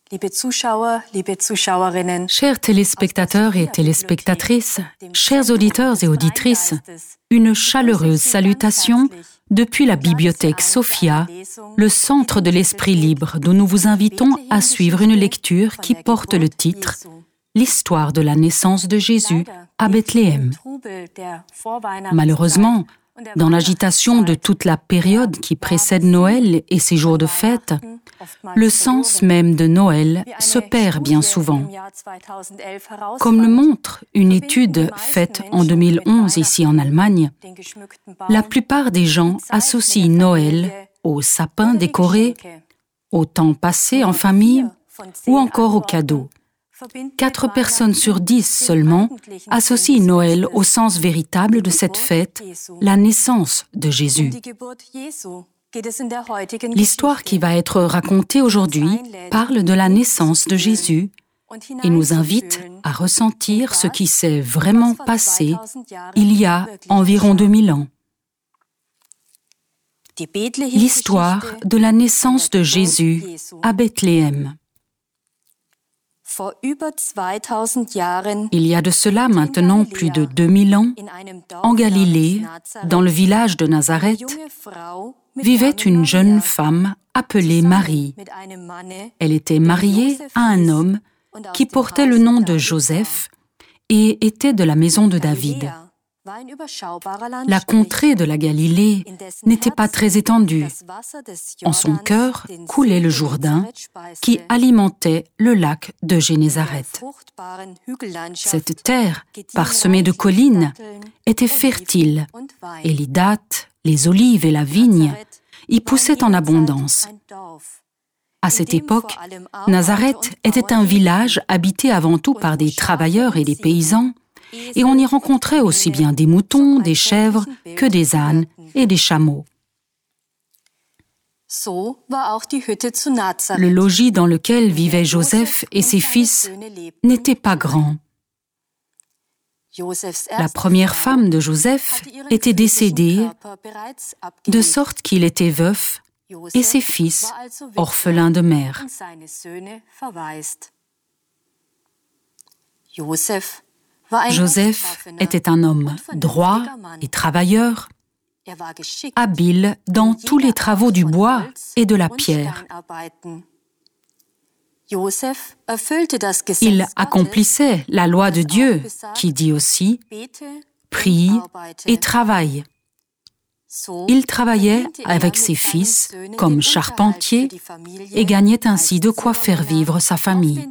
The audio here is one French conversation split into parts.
Chers téléspectateurs et téléspectatrices, chers auditeurs et auditrices, une chaleureuse salutation depuis la bibliothèque Sophia, le centre de l'esprit libre, d'où nous vous invitons à suivre une lecture qui porte le titre « L'histoire de la naissance de Jésus à Bethléem ». Malheureusement, dans l'agitation de toute la période qui précède Noël et ses jours de fête, le sens même de Noël se perd bien souvent. Comme le montre une étude faite en 2011 ici en Allemagne, la plupart des gens associent Noël au sapin décoré, au temps passé en famille ou encore aux cadeaux. 4 personnes sur 10 seulement associent Noël au sens véritable de cette fête, la naissance de Jésus. L'histoire qui va être racontée aujourd'hui parle de la naissance de Jésus et nous invite à ressentir ce qui s'est vraiment passé il y a environ 2000 ans. L'histoire de la naissance de Jésus à Bethléem. Il y a de cela maintenant plus de 2000 ans, en Galilée, dans le village de Nazareth, vivait une jeune femme appelée Marie. Elle était mariée à un homme qui portait le nom de Joseph et était de la maison de David. La contrée de la Galilée n'était pas très étendue. En son cœur coulait le Jourdain qui alimentait le lac de Génézareth. Cette terre, parsemée de collines, était fertile et les dattes, les olives et la vigne y poussaient en abondance. À cette époque, Nazareth était un village habité avant tout par des travailleurs et des paysans, et on y rencontrait aussi bien des moutons, des chèvres, que des ânes et des chameaux. Le logis dans lequel vivaient Joseph et ses fils n'était pas grand. La première femme de Joseph était décédée, de sorte qu'il était veuf, et ses fils orphelins de mère. Joseph était un homme droit et travailleur, habile dans tous les travaux du bois et de la pierre. Il accomplissait la loi de Dieu qui dit aussi « Prie et travaille ». Il travaillait avec ses fils comme charpentier et gagnait ainsi de quoi faire vivre sa famille.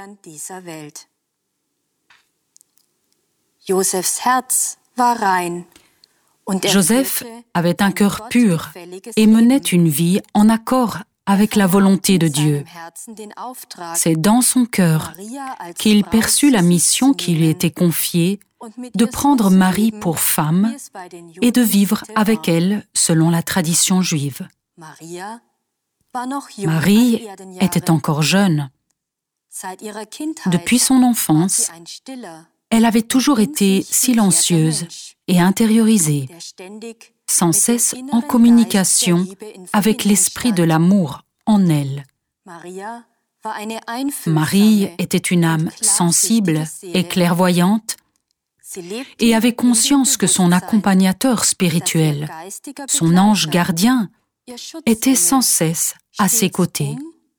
Joseph avait un cœur pur et menait une vie en accord avec la volonté de Dieu. C'est dans son cœur qu'il perçut la mission qui lui était confiée de prendre Marie pour femme et de vivre avec elle selon la tradition juive. Marie était encore jeune. Depuis son enfance, elle avait toujours été silencieuse et intériorisée, sans cesse en communication avec l'esprit de l'amour en elle. Marie était une âme sensible et clairvoyante et avait conscience que son accompagnateur spirituel, son ange gardien, était sans cesse à ses côtés.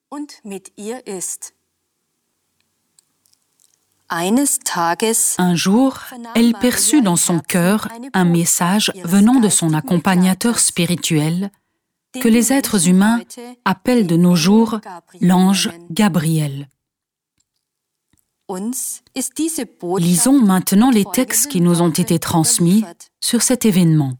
Un jour, elle perçut dans son cœur un message venant de son accompagnateur spirituel que les êtres humains appellent de nos jours l'ange Gabriel. Lisons maintenant les textes qui nous ont été transmis sur cet événement.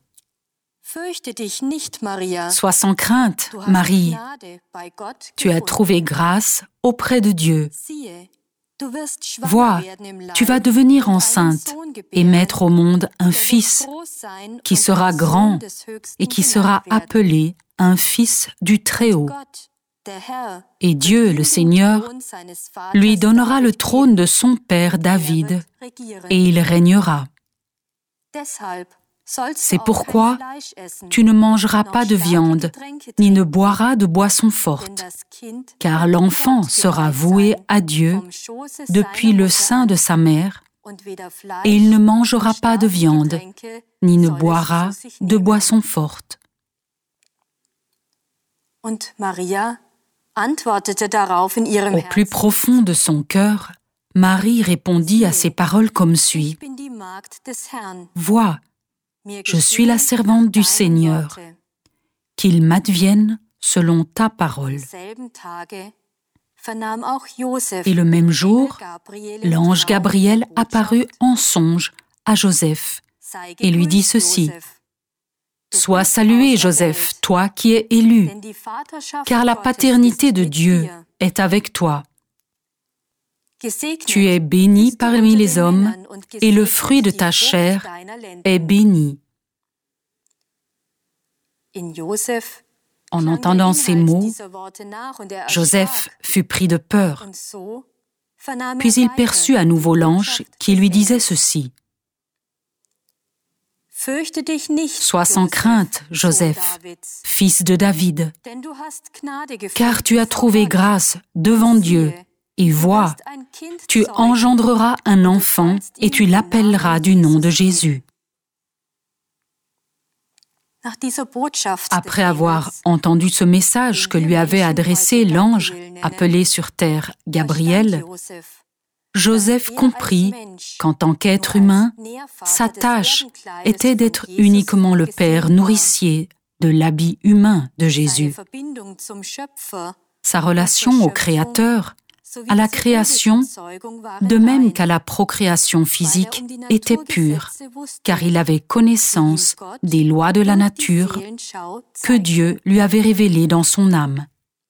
Sois sans crainte, Marie, tu as trouvé grâce auprès de Dieu. Vois, tu vas devenir enceinte et mettre au monde un fils qui sera grand et qui sera appelé un fils du Très-Haut. Et Dieu, le Seigneur, lui donnera le trône de son père David et il régnera. C'est pourquoi tu ne mangeras pas de viande, ni ne boiras de boisson forte, car l'enfant sera voué à Dieu depuis le sein de sa mère, et il ne mangera pas de viande, ni ne boira de boisson forte. Au plus profond de son cœur, Marie répondit à ces paroles comme suit. « Vois, je suis la servante du Seigneur, qu'il m'advienne selon ta parole. » Et le même jour, l'ange Gabriel apparut en songe à Joseph et lui dit ceci. « Sois salué, Joseph, toi qui es élu, car la paternité de Dieu est avec toi. Tu es béni parmi les hommes, et le fruit de ta chair est béni. » En entendant ces mots, Joseph fut pris de peur. Puis il perçut à nouveau l'ange qui lui disait ceci. « Sois sans crainte, Joseph, fils de David, car tu as trouvé grâce devant Dieu. Et vois, tu engendreras un enfant et tu l'appelleras du nom de Jésus. » Après avoir entendu ce message que lui avait adressé l'ange appelé sur terre Gabriel, Joseph comprit qu'en tant qu'être humain, sa tâche était d'être uniquement le père nourricier de l'habit humain de Jésus. Sa relation au Créateur, à la création, de même qu'à la procréation physique, était pure, car il avait connaissance des lois de la nature que Dieu lui avait révélées dans son âme.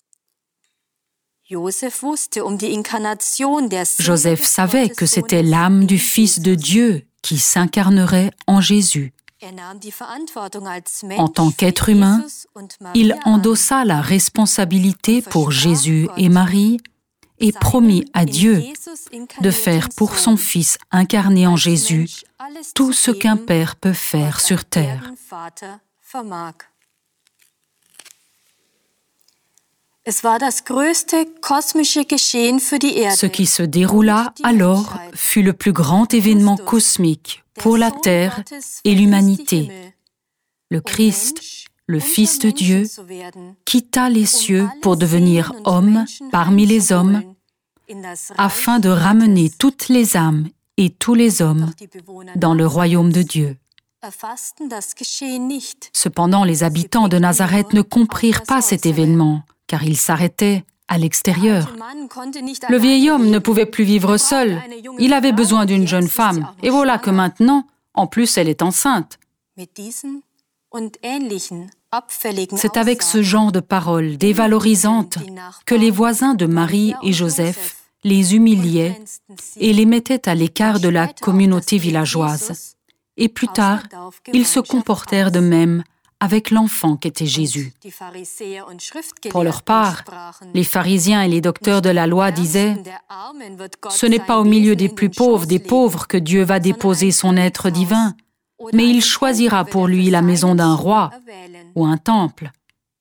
Joseph savait que c'était l'âme du Fils de Dieu qui s'incarnerait en Jésus. En tant qu'être humain, il endossa la responsabilité pour Jésus et Marie et promit à Dieu de faire pour son Fils incarné en Jésus tout ce qu'un père peut faire sur terre. Ce qui se déroula alors fut le plus grand événement cosmique pour la Terre et l'humanité. Le Christ, le Fils de Dieu, quitta les cieux pour devenir homme parmi les hommes, afin de ramener toutes les âmes et tous les hommes dans le royaume de Dieu. Cependant, les habitants de Nazareth ne comprirent pas cet événement, car il s'arrêtait à l'extérieur. Le vieil homme ne pouvait plus vivre seul. Il avait besoin d'une jeune femme. Et voilà que maintenant, en plus, elle est enceinte. C'est avec ce genre de paroles dévalorisantes que les voisins de Marie et Joseph les humiliaient et les mettaient à l'écart de la communauté villageoise. Et plus tard, ils se comportèrent de même avec l'enfant qu'était Jésus. Pour leur part, les pharisiens et les docteurs de la loi disaient « Ce n'est pas au milieu des plus pauvres des pauvres que Dieu va déposer son être divin, mais il choisira pour lui la maison d'un roi ou un temple. »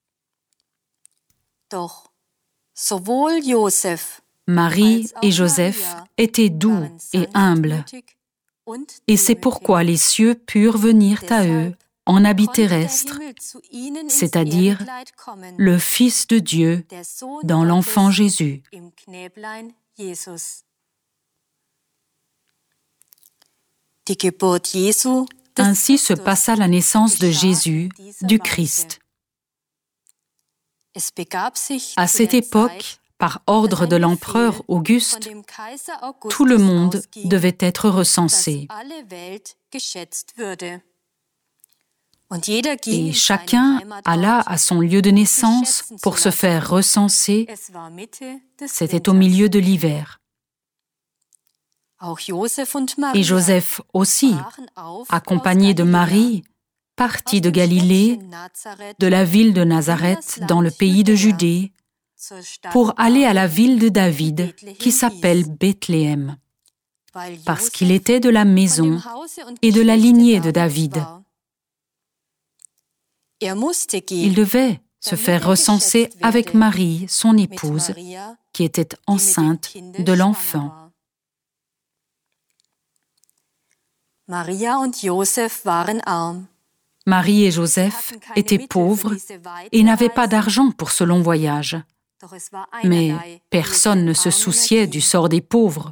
Marie et Joseph étaient doux et humbles, et c'est pourquoi les cieux purent venir à eux en habit terrestre, c'est-à-dire le Fils de Dieu dans l'enfant Jésus. Ainsi se passa la naissance de Jésus, du Christ. À cette époque, par ordre de l'empereur Auguste, tout le monde devait être recensé. Et chacun alla à son lieu de naissance pour se faire recenser. C'était au milieu de l'hiver. Et Joseph aussi, accompagné de Marie, partit de Galilée, de la ville de Nazareth dans le pays de Judée, pour aller à la ville de David qui s'appelle Bethléem, parce qu'il était de la maison et de la lignée de David, Il devait se faire recenser avec Marie, son épouse, qui était enceinte de l'enfant. Marie et Joseph étaient pauvres et n'avaient pas d'argent pour ce long voyage. Mais personne ne se souciait du sort des pauvres.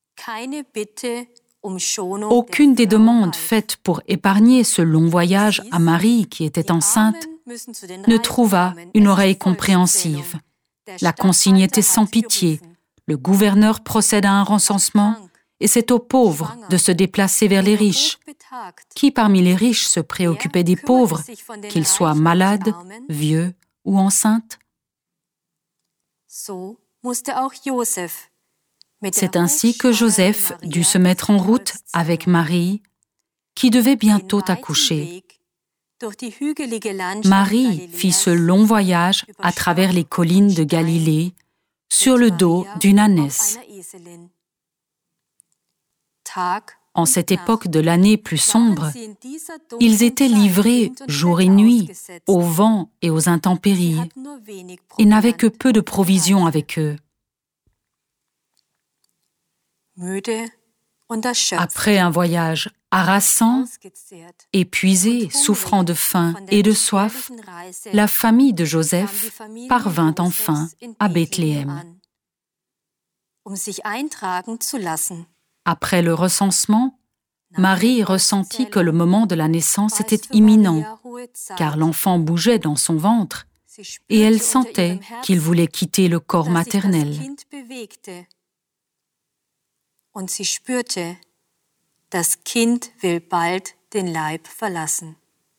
Aucune des demandes faites pour épargner ce long voyage à Marie, qui était enceinte, ne trouva une oreille compréhensive. La consigne était sans pitié. Le gouverneur procède à un recensement et c'est aux pauvres de se déplacer vers les riches. Qui parmi les riches se préoccupait des pauvres, qu'ils soient malades, vieux ou enceintes? C'est ainsi que Joseph dut se mettre en route avec Marie, qui devait bientôt accoucher. Marie fit ce long voyage à travers les collines de Galilée, sur le dos d'une ânesse. En cette époque de l'année plus sombre, ils étaient livrés jour et nuit au vent et aux intempéries et n'avaient que peu de provisions avec eux. Après un voyage harassant, épuisé, souffrant de faim et de soif, la famille de Joseph parvint enfin à Bethléem. Après le recensement, Marie ressentit que le moment de la naissance était imminent, car l'enfant bougeait dans son ventre, et elle sentait qu'il voulait quitter le corps maternel. Das Kind will bald den Leib verlassen.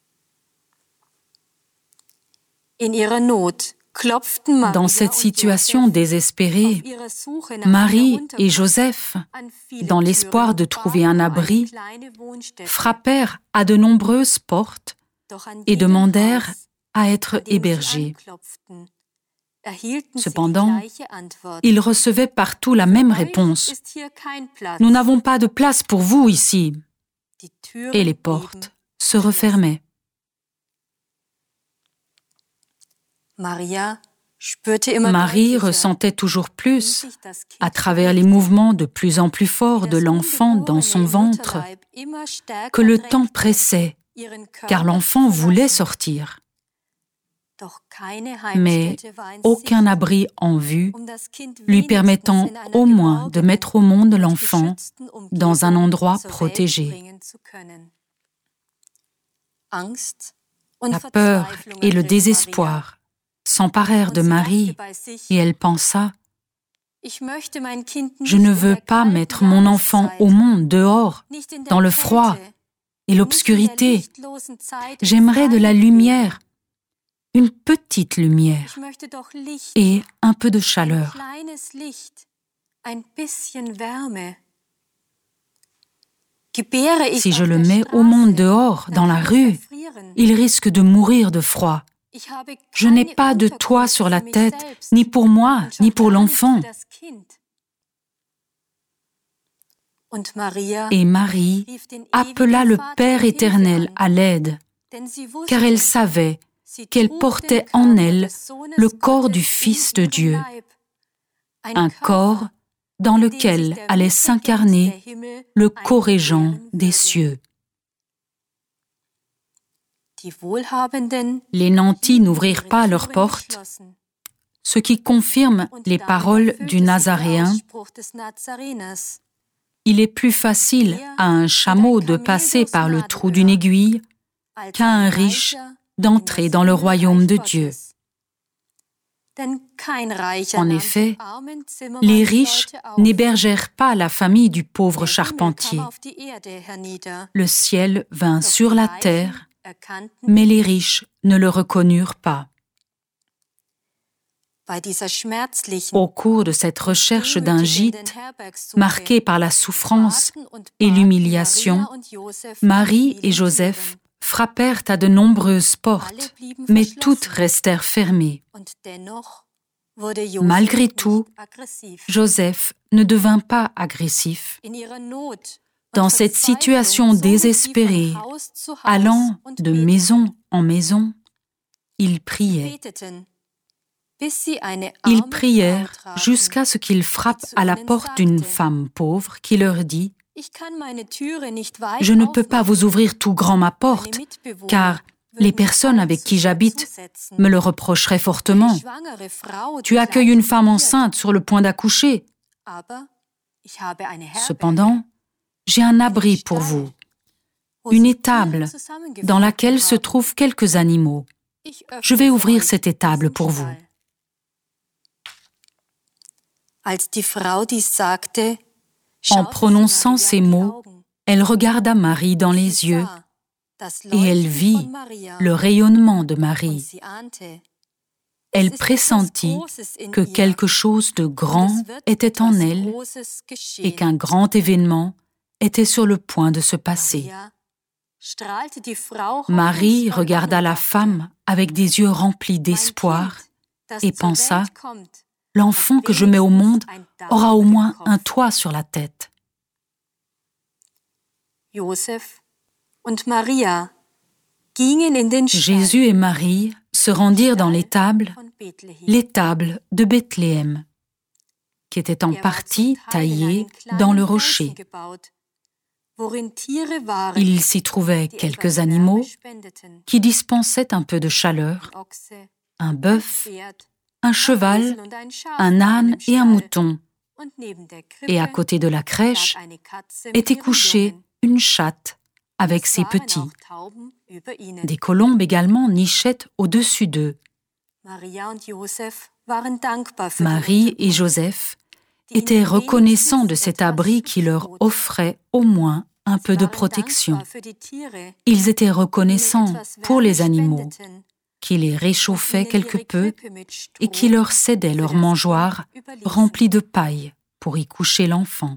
Dans cette situation désespérée, Marie et Joseph, dans l'espoir de trouver un abri, frappèrent à de nombreuses portes et demandèrent à être hébergés. Cependant, ils recevaient partout la même réponse. « Nous n'avons pas de place pour vous ici. » Et les portes se refermaient. Marie ressentait toujours plus, à travers les mouvements de plus en plus forts de l'enfant dans son ventre, que le temps pressait, car l'enfant voulait sortir. Mais aucun abri en vue, lui permettant au moins de mettre au monde l'enfant dans un endroit protégé. La peur et le désespoir s'emparèrent de Marie et elle pensa « Je ne veux pas mettre mon enfant au monde dehors, dans le froid et l'obscurité. J'aimerais de la lumière, une petite lumière et un peu de chaleur. » Si je le mets au monde dehors, dans la rue, il risque de mourir de froid. Je n'ai pas de toit sur la tête, ni pour moi, ni pour l'enfant. Et Marie appela le Père éternel à l'aide, car elle savait qu'elle portait en elle le corps du Fils de Dieu, un corps dans lequel allait s'incarner le co-régent des cieux. Les nantis n'ouvrirent pas leurs portes, ce qui confirme les paroles du Nazaréen. Il est plus facile à un chameau de passer par le trou d'une aiguille qu'à un riche d'entrer dans le royaume de Dieu. En effet, les riches n'hébergèrent pas la famille du pauvre charpentier. Le ciel vint sur la terre, mais les riches ne le reconnurent pas. Au cours de cette recherche d'un gîte, marqué par la souffrance et l'humiliation, Marie et Joseph frappèrent à de nombreuses portes, mais toutes restèrent fermées. Malgré tout, Joseph ne devint pas agressif. Dans cette situation désespérée, allant de maison en maison, ils priaient. Ils prièrent jusqu'à ce qu'ils frappent à la porte d'une femme pauvre qui leur dit « Je ne peux pas vous ouvrir tout grand ma porte, car les personnes avec qui j'habite me le reprocheraient fortement. Tu accueilles une femme enceinte sur le point d'accoucher. Cependant, j'ai un abri pour vous, une étable dans laquelle se trouvent quelques animaux. Je vais ouvrir cette étable pour vous. » En prononçant ces mots, elle regarda Marie dans les yeux et elle vit le rayonnement de Marie. Elle pressentit que quelque chose de grand était en elle et qu'un grand événement était sur le point de se passer. Marie regarda la femme avec des yeux remplis d'espoir et pensa « L'enfant que je mets au monde aura au moins un toit sur la tête. » Jésus et Marie se rendirent dans l'étable de Bethléem, qui était en partie taillée dans le rocher. Il s'y trouvait quelques animaux qui dispensaient un peu de chaleur, un bœuf, un cheval, un âne et un mouton. Et à côté de la crèche était couchée une chatte avec ses petits. Des colombes également nichaient au-dessus d'eux. Marie et Joseph étaient reconnaissants de cet abri qui leur offrait au moins un peu de protection. Ils étaient reconnaissants pour les animaux, qui les réchauffaient quelque peu et qui leur cédaient leur mangeoire rempli de paille pour y coucher l'enfant.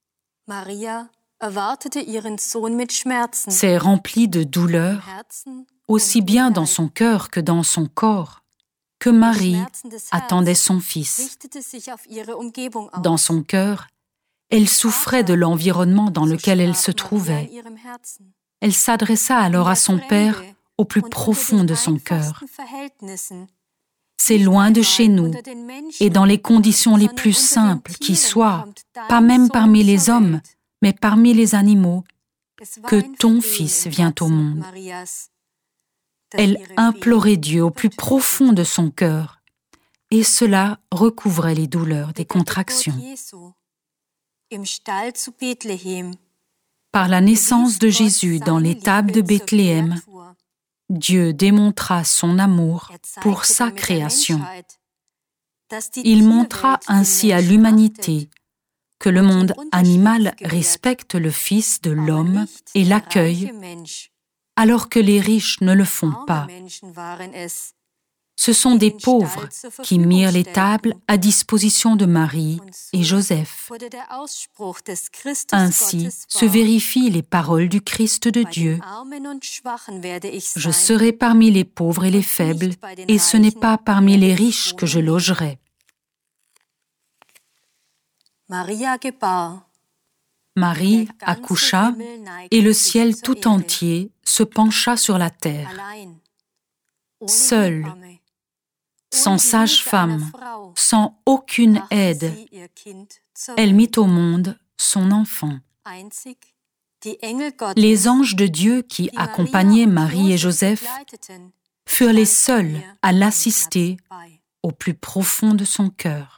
C'est rempli de douleur, aussi bien dans son cœur que dans son corps, que Marie attendait son fils. Dans son cœur, elle souffrait de l'environnement dans lequel elle se trouvait. Elle s'adressa alors à son père au plus profond de son cœur. C'est loin de chez nous, et dans les conditions les plus simples qui soient, pas même parmi les hommes, mais parmi les animaux, que ton fils vient au monde. Elle implorait Dieu au plus profond de son cœur, et cela recouvrait les douleurs des contractions. Par la naissance de Jésus dans l'étable de Bethléem, Dieu démontra son amour pour sa création. Il montra ainsi à l'humanité que le monde animal respecte le Fils de l'homme et l'accueille, alors que les riches ne le font pas. Ce sont des pauvres qui mirent l'étable à disposition de Marie et Joseph. Ainsi se vérifient les paroles du Christ de Dieu. Je serai parmi les pauvres et les faibles, et ce n'est pas parmi les riches que je logerai. Marie accoucha, et le ciel tout entier se pencha sur la terre. Seule, sans sage-femme, sans aucune aide, elle mit au monde son enfant. Les anges de Dieu qui accompagnaient Marie et Joseph furent les seuls à l'assister au plus profond de son cœur.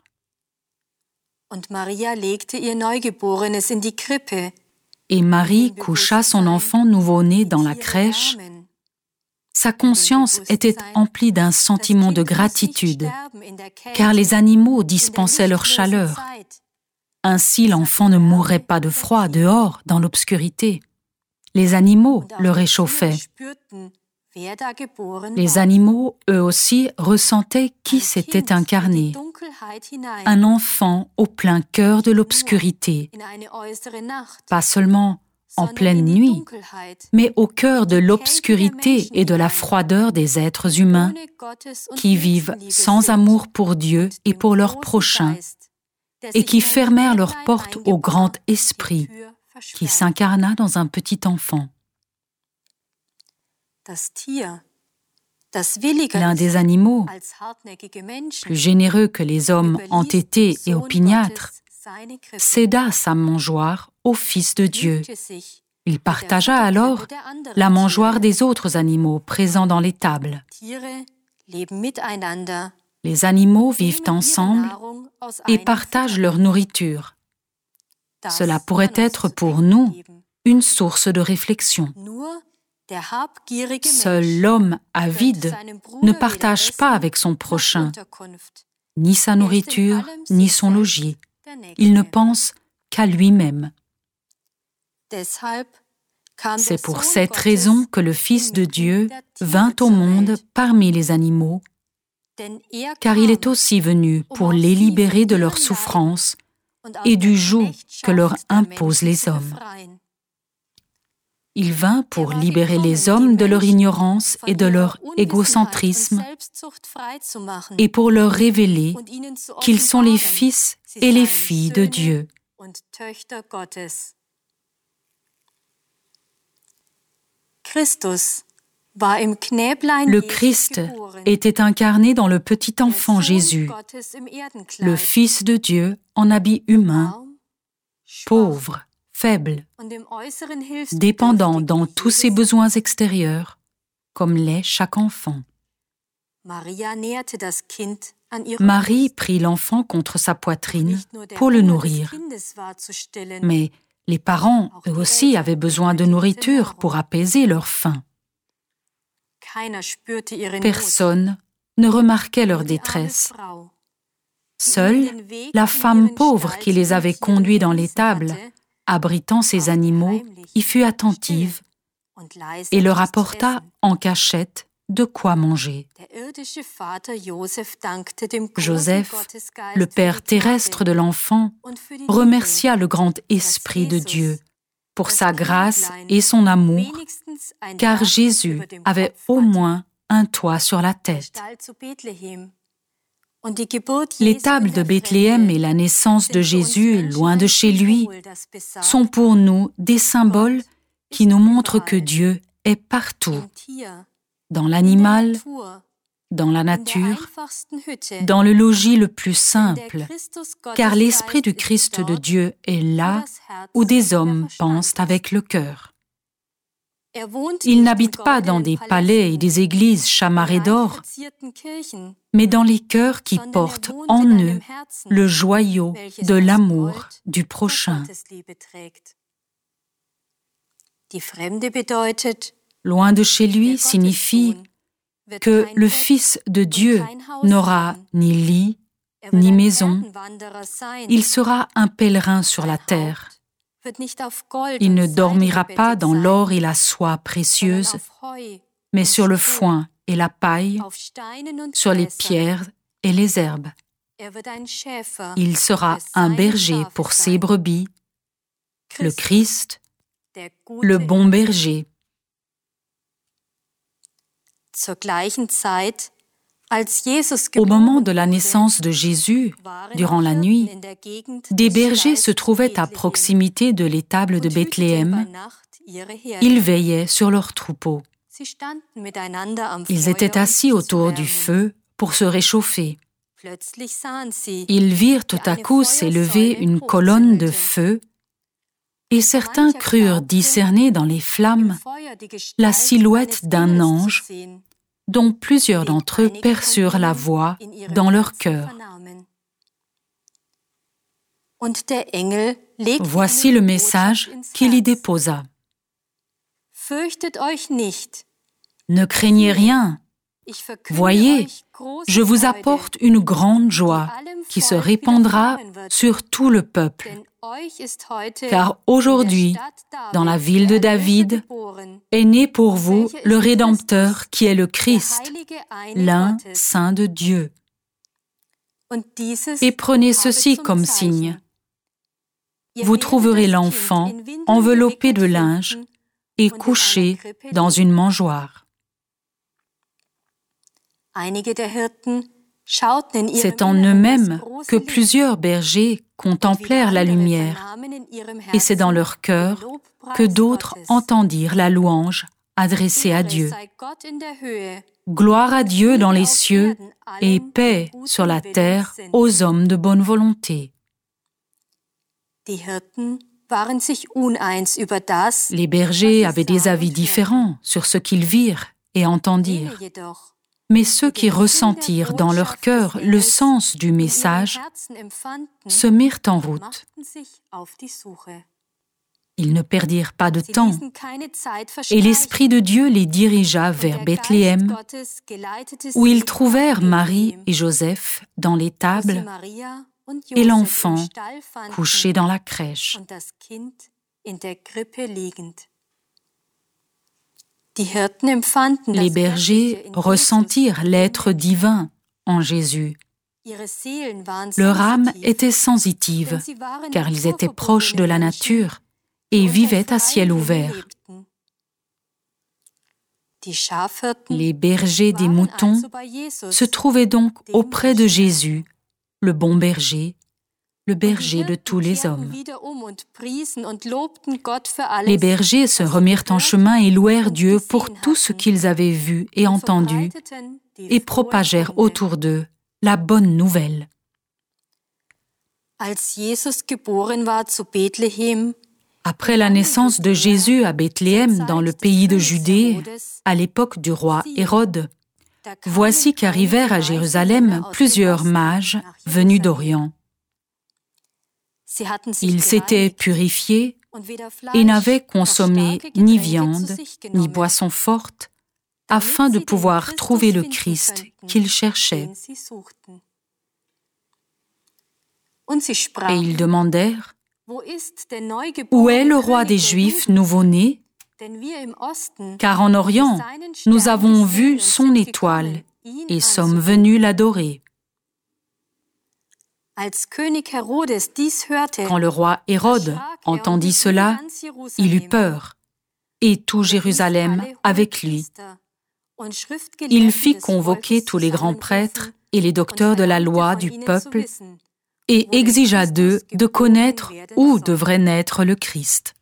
Et Marie coucha son enfant nouveau-né dans la crèche. Sa conscience était emplie d'un sentiment de gratitude, car les animaux dispensaient leur chaleur. Ainsi, l'enfant ne mourrait pas de froid dehors, dans l'obscurité. Les animaux le réchauffaient. Les animaux, eux aussi, ressentaient qui s'était incarné. Un enfant au plein cœur de l'obscurité, pas seulement en pleine nuit, mais au cœur de l'obscurité et de la froideur des êtres humains qui vivent sans amour pour Dieu et pour leurs prochains, et qui fermèrent leurs portes au grand esprit qui s'incarna dans un petit enfant. L'un des animaux, plus généreux que les hommes entêtés et opiniâtres, céda sa mangeoire au Fils de Dieu. Il partagea alors la mangeoire des autres animaux présents dans l'étable. Les animaux vivent ensemble et partagent leur nourriture. Cela pourrait être pour nous une source de réflexion. Seul l'homme avide ne partage pas avec son prochain ni sa nourriture, ni son logis. Il ne pense qu'à lui-même. C'est pour cette raison que le Fils de Dieu vint au monde parmi les animaux, car il est aussi venu pour les libérer de leurs souffrances et du joug que leur imposent les hommes. Il vint pour libérer les hommes de leur ignorance et de leur égocentrisme et pour leur révéler qu'ils sont les fils et les filles de Dieu. Le Christ était incarné dans le petit enfant Jésus, le Fils de Dieu en habit humain, pauvre, faible, dépendant dans tous ses besoins extérieurs, comme l'est chaque enfant. Marie prit l'enfant contre sa poitrine pour le nourrir. Mais les parents, eux aussi, avaient besoin de nourriture pour apaiser leur faim. Personne ne remarquait leur détresse. Seule la femme pauvre qui les avait conduits dans l'étable, abritant ses animaux, y fut attentive et leur apporta en cachette de quoi manger. Joseph, le père terrestre de l'enfant, remercia le grand Esprit de Dieu pour sa grâce et son amour, car Jésus avait au moins un toit sur la tête. L'étable de Bethléem et la naissance de Jésus, loin de chez lui, sont pour nous des symboles qui nous montrent que Dieu est partout, dans l'animal, dans la nature, dans le logis le plus simple, car l'Esprit du Christ de Dieu est là où des hommes pensent avec le cœur. Il n'habite pas dans des palais et des églises chamarrées d'or, mais dans les cœurs qui portent en eux le joyau de l'amour du prochain. Loin de chez lui signifie que le Fils de Dieu n'aura ni lit, ni maison. Il sera un pèlerin sur la terre. Il ne dormira pas dans l'or et la soie précieuse, mais sur le foin et la paille, sur les pierres et les herbes. Il sera un berger pour ses brebis, le Christ, le bon berger. Au moment de la naissance de Jésus, durant la nuit, des bergers se trouvaient à proximité de l'étable de Bethléem. Ils veillaient sur leurs troupeaux. Ils étaient assis autour du feu pour se réchauffer. Ils virent tout à coup s'élever une colonne de feu et certains crurent discerner dans les flammes la silhouette d'un ange dont plusieurs d'entre eux perçurent la voix dans leur cœur. Voici le message qu'il y déposa. Ne craignez rien. Voyez, je vous apporte une grande joie qui se répandra sur tout le peuple. Car aujourd'hui, dans la ville de David, est né pour vous le Rédempteur qui est le Christ, l'un saint de Dieu. Et prenez ceci comme signe. Vous trouverez l'enfant enveloppé de linge et couché dans une mangeoire. C'est en eux-mêmes que plusieurs bergers contemplèrent la lumière, et c'est dans leur cœur que d'autres entendirent la louange adressée à Dieu. Gloire à Dieu dans les cieux et paix sur la terre aux hommes de bonne volonté. Les bergers avaient des avis différents sur ce qu'ils virent et entendirent. Mais ceux qui ressentirent dans leur cœur le sens du message se mirent en route. Ils ne perdirent pas de temps, et l'Esprit de Dieu les dirigea vers Bethléem, où ils trouvèrent Marie et Joseph dans l'étable et l'enfant couché dans la crèche. Les bergers ressentirent l'être divin en Jésus. Leur âme était sensitive, car ils étaient proches de la nature et vivaient à ciel ouvert. Les bergers des moutons se trouvaient donc auprès de Jésus, le bon berger, le berger de tous les hommes. Les bergers se remirent en chemin et louèrent Dieu pour tout ce qu'ils avaient vu et entendu et propagèrent autour d'eux la bonne nouvelle. Après la naissance de Jésus à Bethléem dans le pays de Judée, à l'époque du roi Hérode, voici qu'arrivèrent à Jérusalem plusieurs mages venus d'Orient. Ils s'étaient purifiés et n'avaient consommé ni viande, ni boisson forte, afin de pouvoir trouver le Christ qu'ils cherchaient. Et ils demandèrent: Où est le roi des Juifs nouveau-né? Car en Orient, nous avons vu son étoile et sommes venus l'adorer. Quand le roi Hérode entendit cela, il eut peur, et tout Jérusalem avec lui. Il fit convoquer tous les grands prêtres et les docteurs de la loi du peuple et exigea d'eux de connaître où devrait naître le Christ.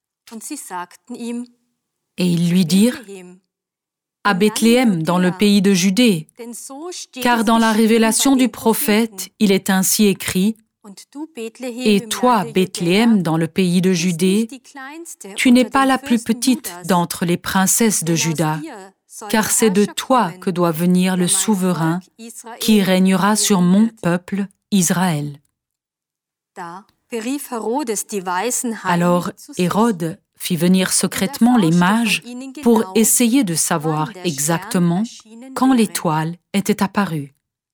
Et ils lui dirent: à Bethléem, dans le pays de Judée, car dans la révélation du prophète, il est ainsi écrit: et toi, Bethléem, dans le pays de Judée, tu n'es pas la plus petite d'entre les princesses de Juda, car c'est de toi que doit venir le souverain qui régnera sur mon peuple, Israël. Alors Hérode fit venir secrètement les mages pour essayer de savoir exactement quand l'étoile était apparue.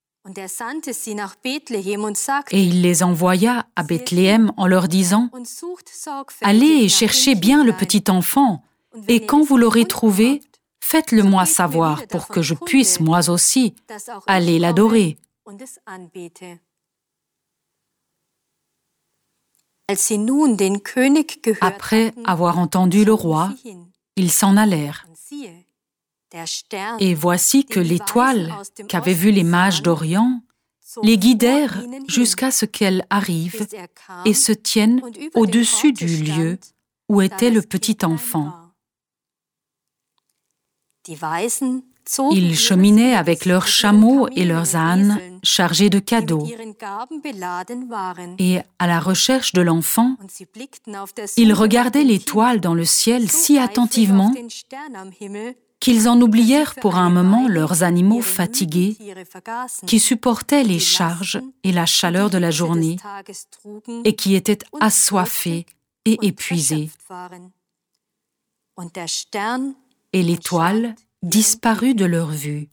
Et il les envoya à Bethléem en leur disant: allez et cherchez bien le petit enfant, et quand vous l'aurez trouvé, faites-le-moi savoir pour que je puisse, moi aussi, aller l'adorer. Après avoir entendu le roi, ils s'en allèrent. Et voici que l'étoile qu'avaient vue les mages d'Orient les guidèrent jusqu'à ce qu'elle arrive et se tienne au-dessus du lieu où était le petit enfant. Ils cheminaient avec leurs chameaux et leurs ânes chargés de cadeaux. Et à la recherche de l'enfant, ils regardaient l'étoile dans le ciel si attentivement qu'ils en oublièrent pour un moment leurs animaux fatigués qui supportaient les charges et la chaleur de la journée et qui étaient assoiffés et épuisés. Et l'étoile disparut de leur vue.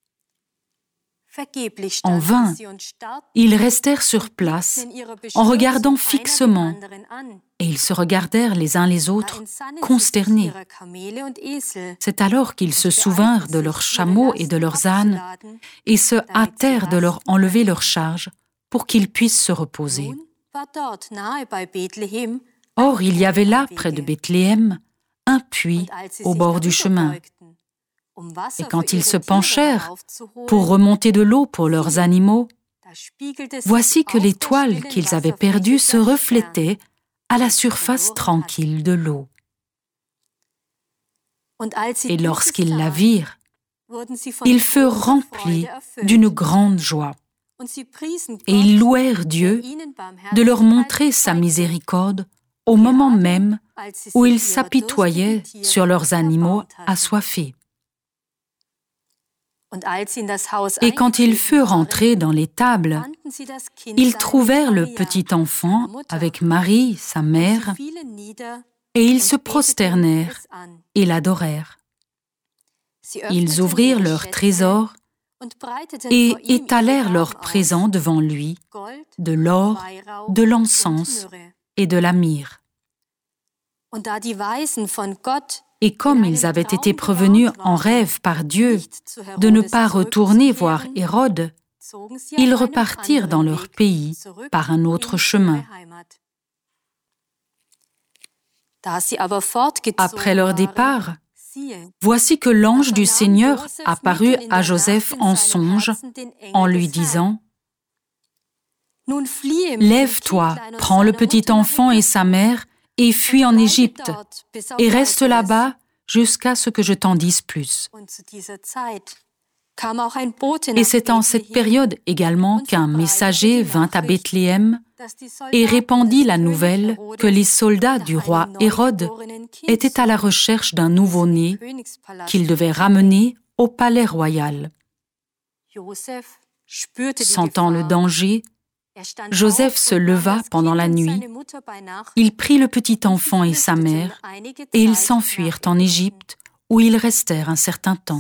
En vain, ils restèrent sur place en regardant fixement, et ils se regardèrent les uns les autres, consternés. C'est alors qu'ils se souvinrent de leurs chameaux et de leurs ânes, et se hâtèrent de leur enlever leurs charges, pour qu'ils puissent se reposer. Or, il y avait là, près de Bethléem, un puits au bord du chemin. Et quand ils se penchèrent pour remonter de l'eau pour leurs animaux, voici que l'étoile qu'ils avaient perdue se reflétait à la surface tranquille de l'eau. Et lorsqu'ils la virent, ils furent remplis d'une grande joie. Et ils louèrent Dieu de leur montrer sa miséricorde au moment même où ils s'apitoyaient sur leurs animaux assoiffés. Et quand ils furent entrés dans l'étable, ils trouvèrent le petit enfant avec Marie, sa mère, et ils se prosternèrent et l'adorèrent. Ils ouvrirent leurs trésors et étalèrent leurs présents devant lui, de l'or, de l'encens et de la myrrhe. Et comme ils avaient été prévenus en rêve par Dieu de ne pas retourner voir Hérode, ils repartirent dans leur pays par un autre chemin. Après leur départ, voici que l'ange du Seigneur apparut à Joseph en songe, en lui disant : « Lève-toi, prends le petit enfant et sa mère, et fuis en Égypte, et reste là-bas jusqu'à ce que je t'en dise plus. » Et c'est en cette période également qu'un messager vint à Bethléem et répandit la nouvelle que les soldats du roi Hérode étaient à la recherche d'un nouveau-né qu'ils devaient ramener au palais royal. Sentant le danger, Joseph se leva pendant la nuit, il prit le petit enfant et sa mère, et ils s'enfuirent en Égypte, où ils restèrent un certain temps.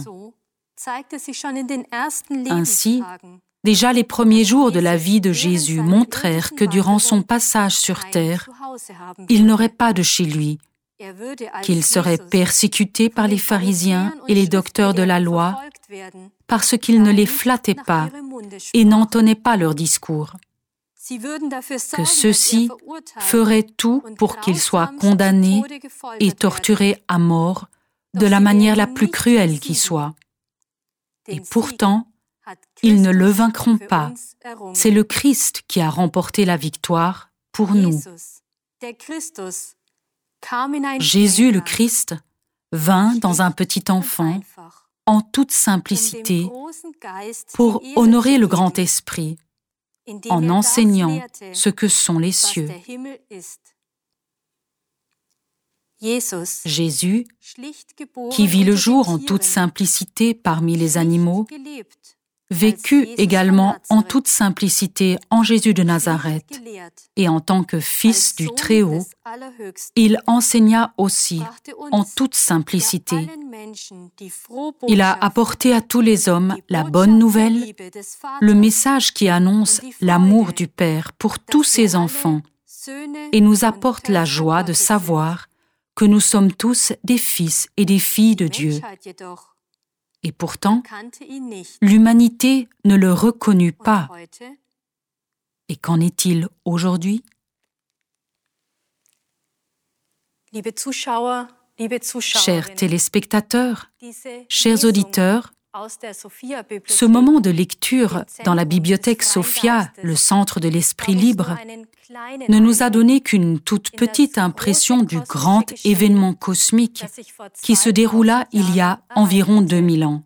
Ainsi, déjà les premiers jours de la vie de Jésus montrèrent que durant son passage sur terre, il n'aurait pas de chez lui, qu'il serait persécuté par les pharisiens et les docteurs de la loi, parce qu'il ne les flattait pas et n'entonnait pas leurs discours. Que ceux-ci feraient tout pour qu'il soit condamné et torturé à mort de la manière la plus cruelle qui soit. Et pourtant, ils ne le vaincront pas. C'est le Christ qui a remporté la victoire pour nous. Jésus le Christ vint dans un petit enfant en toute simplicité pour honorer le grand esprit, en enseignant ce que sont les cieux. Jésus, qui vit le jour en toute simplicité parmi les animaux, vécut également en toute simplicité en Jésus de Nazareth, et en tant que Fils du Très-Haut, il enseigna aussi en toute simplicité. Il a apporté à tous les hommes la bonne nouvelle, le message qui annonce l'amour du Père pour tous ses enfants, et nous apporte la joie de savoir que nous sommes tous des fils et des filles de Dieu. Et pourtant, l'humanité ne le reconnut pas. Et qu'en est-il aujourd'hui? Chers téléspectateurs, chers auditeurs, ce moment de lecture dans la bibliothèque Sophia, le centre de l'esprit libre, ne nous a donné qu'une toute petite impression du grand événement cosmique qui se déroula il y a environ 2000 ans.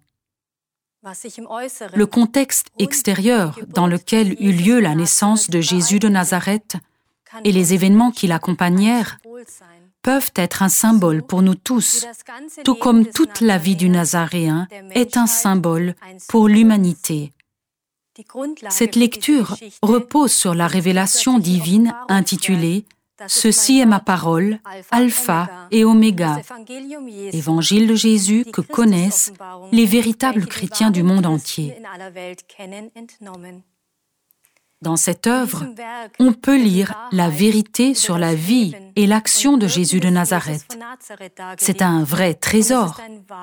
Le contexte extérieur dans lequel eut lieu la naissance de Jésus de Nazareth et les événements qui l'accompagnèrent peuvent être un symbole pour nous tous, tout comme toute la vie du Nazaréen est un symbole pour l'humanité. Cette lecture repose sur la révélation divine intitulée « Ceci est ma parole, Alpha et Oméga », évangile de Jésus que connaissent les véritables chrétiens du monde entier. Dans cette œuvre, on peut lire la vérité sur la vie et l'action de Jésus de Nazareth. C'est un vrai trésor.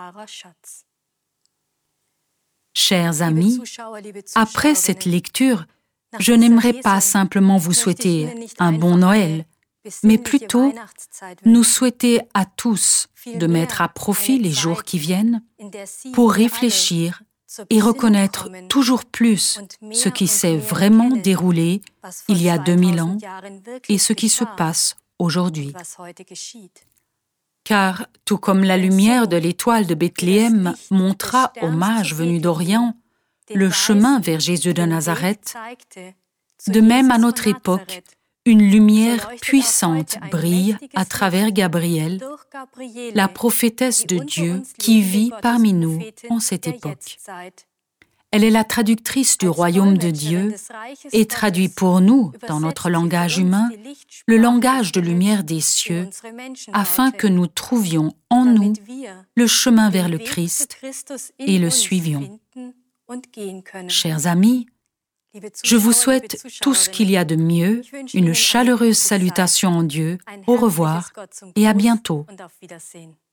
Chers amis, après cette lecture, je n'aimerais pas simplement vous souhaiter un bon Noël, mais plutôt nous souhaiter à tous de mettre à profit les jours qui viennent pour réfléchir et reconnaître toujours plus ce qui s'est vraiment déroulé il y a 2000 ans et ce qui se passe aujourd'hui. Car, tout comme la lumière de l'étoile de Bethléem montra aux mages venus d'Orient le chemin vers Jésus de Nazareth, de même à notre époque, une lumière puissante brille à travers Gabriel, la prophétesse de Dieu qui vit parmi nous en cette époque. Elle est la traductrice du royaume de Dieu et traduit pour nous, dans notre langage humain, le langage de lumière des cieux, afin que nous trouvions en nous le chemin vers le Christ et le suivions. Chers amis, je vous souhaite tout ce qu'il y a de mieux, une chaleureuse salutation en Dieu, au revoir et à bientôt.